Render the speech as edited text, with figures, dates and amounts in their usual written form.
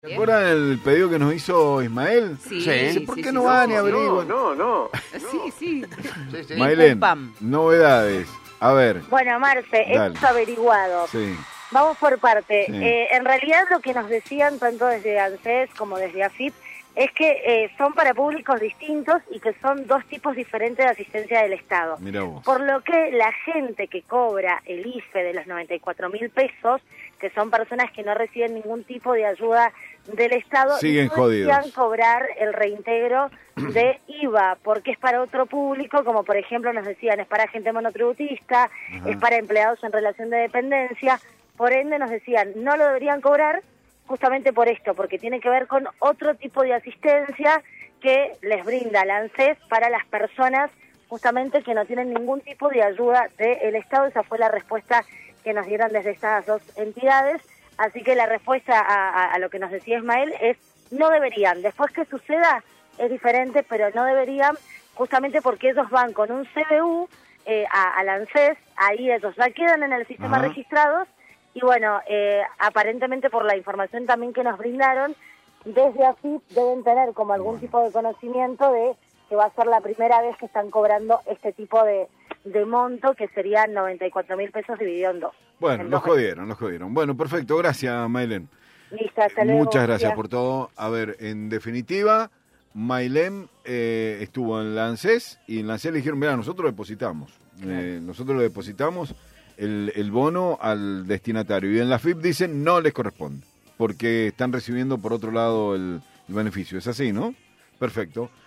¿Se acuerdan el pedido que nos hizo Ismael? Sí. Dice, ¿por Sí, qué sí, no sí. van y averiguan? No. Sí. Mailén, Pam. novedades. A ver, Bueno, Marce, Dale. esto averiguado. sí. Vamos por parte. Sí. En realidad lo que nos decían tanto desde ANSES como desde AFIP es que son para públicos distintos y que son dos tipos diferentes de asistencia del Estado. Mira vos. Por lo que la gente que cobra el IFE de los 94.000 pesos, que son personas que no reciben ningún tipo de ayuda del Estado, Siguen no jodidos. deberían cobrar el reintegro de IVA, porque es para otro público, como por ejemplo nos decían, es para gente monotributista, es para empleados en relación de dependencia. Por ende nos decían, no lo deberían cobrar justamente por esto, porque tiene que ver con otro tipo de asistencia que les brinda la ANSES para las personas justamente que no tienen ningún tipo de ayuda del Estado. Esa fue la respuesta que nos dieron desde estas dos entidades. Así que la respuesta a lo que nos decía Ismael es no deberían. Después que suceda es diferente, pero no deberían, justamente porque ellos van con un CBU a la ANSES, ahí ellos ya quedan en el sistema registrados. Y bueno, aparentemente por la información también que nos brindaron, desde AFIP deben tener como algún tipo de conocimiento de que va a ser la primera vez que están cobrando este tipo de monto, que serían 94.000 pesos dividido en dos. Bueno, los jodieron. Bueno, perfecto, gracias, Mailén. Listo, hasta luego. Muchas gracias por todo. A ver, en definitiva, Mailén estuvo en la ANSES y en la ANSES le dijeron, mira, nosotros depositamos. Nosotros le depositamos el bono al destinatario. Y en la FIP dicen no les corresponde, porque están recibiendo por otro lado el beneficio. Es así, ¿no? Perfecto.